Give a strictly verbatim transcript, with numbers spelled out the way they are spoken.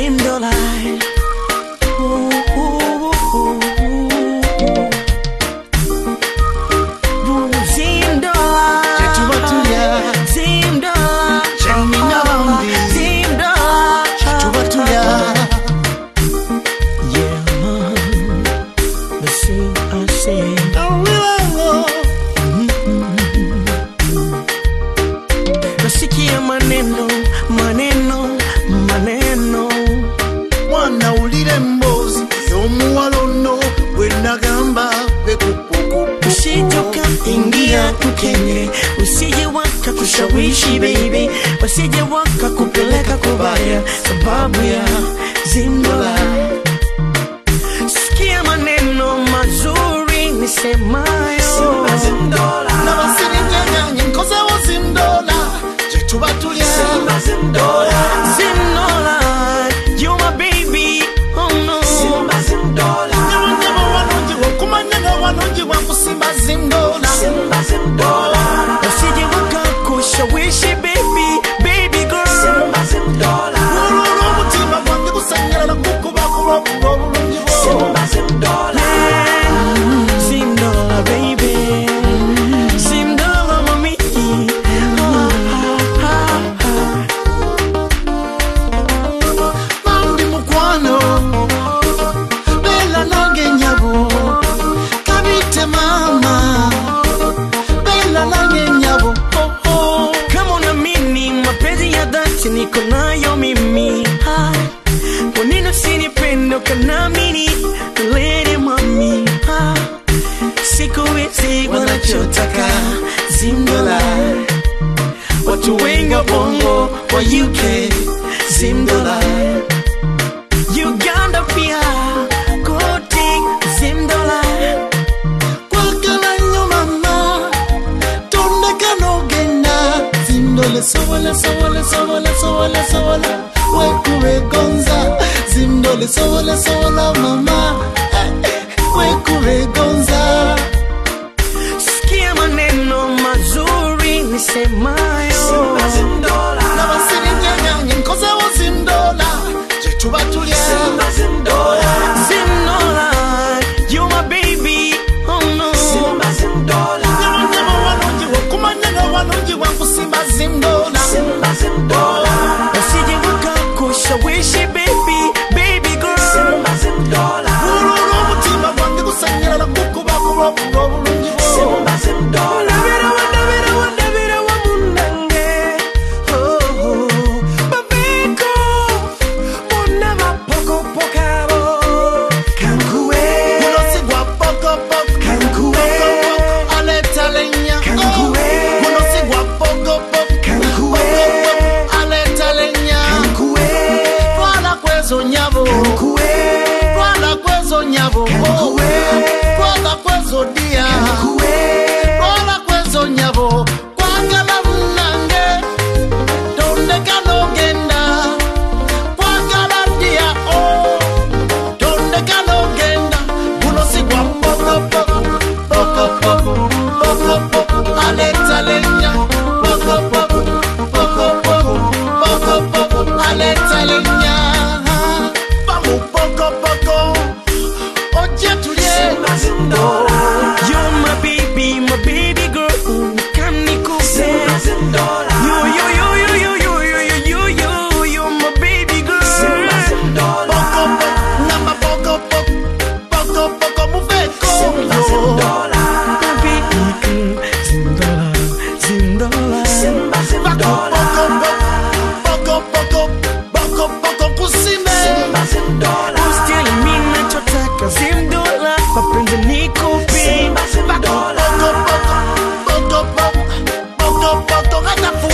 Zimdola. Ooh, ooh, ooh, ooh. Nasikia maneno, maneno, maneno. Wana ulire mbozi yomuwalono wenagamba bekupuku. Usitoka ingia kukenye, usije waka kushawishi baby, usije waka kupeleka kubaya sababu ya Zimdola. Sikia maneno mazuri nisemayo, Simba Zimdola. Na basiri nyanya nkoze wo Zimdola. Jetuba tulia Simba Zimdola. Zimdola, you my baby, oh no. Simba Zimdola. Nyama wanonji wo kumanyanga wanonji wa Simba Zimdola. Simba Zimdola. Usije waka kushawishi baby, baby girl. Simba Zimdola. Ululu mutima wange kusanyira na kukuba kuba kuba bulungi bo. Simba Zimdola. Zimdola baby, Zimdola mami. Ah, ah, ah, ah. Mandi mukwano bella nange nyabo kabite mama bella nange nyabo oh oh. Kama unaamini mapenzi ya dhati niko nayo mimi, ah, kwa nini usinipende ukaniamini lady mami, ah, siku hizi wanachotaka Zimdola, watu wengi wa bongo wa U K Zimdola, Uganda pia kote Zimdola. Kwakala nyo mama tondeka nogenda Zimdola sobola sobola sobola sobola sobola wekube gonza Zimdola sobola sobola mama wekube gonza. Sikia maneno mazuri nisemayo, Simba Zimdola. Na basiri nyanya nkoze wo Zimdola. Jetuba tulia Simba Zimdola. Zimdola, you my baby, oh no. Simba Zimdola. Nyama nyama wanonji wo kumanyanga wanonji wa Simba Zimdola. Simba Zimdola. Usije waka kushawishi baby, baby girl. Simba Zimdola. Ululu mutima wange kusanyira na kukuba kuba kuba bulungi bo. Simba Zimdola. Ndabira wa ndabira wa ndabira wa munange, oh oh. Babiko, muna mapoko pokabo. Kankuwe, Kunosigwa poko poko. Kankuwe, Aleta lenya. Kankuwe. Kunosigwa poko poko. Kankuwe. Aleta lenya. Kankuwe, Twala kwezo nyabo. Kankuwe, Twala kwezo nyabo. Kankuwe. Twala kwezo dia. Kankuwe. Twala kwezo nyabo. Kwagala munange. Tondeka nogenda. Kwagala dia oh. Tondeka nogenda. Kunosigwa poko poko. Poko poko. Poko poko. Aleta lenya. Poko poko. Poko poko. Poko poko. Aleta lenya. Vamos poko poko. Oje tulie. Simba Zimdola. You're my baby, my baby girl. Come nikupe. Simba Zimdola. You, you, you, you, you, you, you, you, you, you're my baby girl. Simba Zimdola. Poko poko. Namba poko poko. Poko poko muveko. Simba Zimdola. My baby girl. Zimdola, Zimdola. Simba Zimdola. Poko poko. Poko poko kusime. Simba Zimdola. Usitie mimi nachotaka Zimdola, mapenzi nikupe. Simba Zimdola. Poko poko. Poko poko. Poko poko. Hata